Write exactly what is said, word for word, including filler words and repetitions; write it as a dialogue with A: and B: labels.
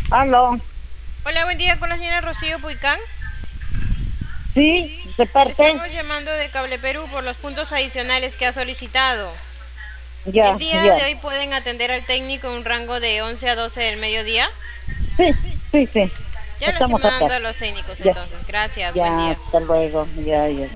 A: Aló,
B: Hola, buen día con la señora Rocío Puicán.
A: sí, de parte,
B: Estamos llamando de Cable Perú por los puntos adicionales que ha solicitado. El
A: ya,
B: día
A: ya.
B: de hoy pueden atender al técnico en un rango de once a doce del mediodía.
A: Sí, sí, sí,
B: Ya lo estoy
A: estamos acá.
B: mandando a los técnicos
A: Ya,
B: entonces. Gracias, buen
A: ya,
B: día.
A: hasta luego, ya, ya.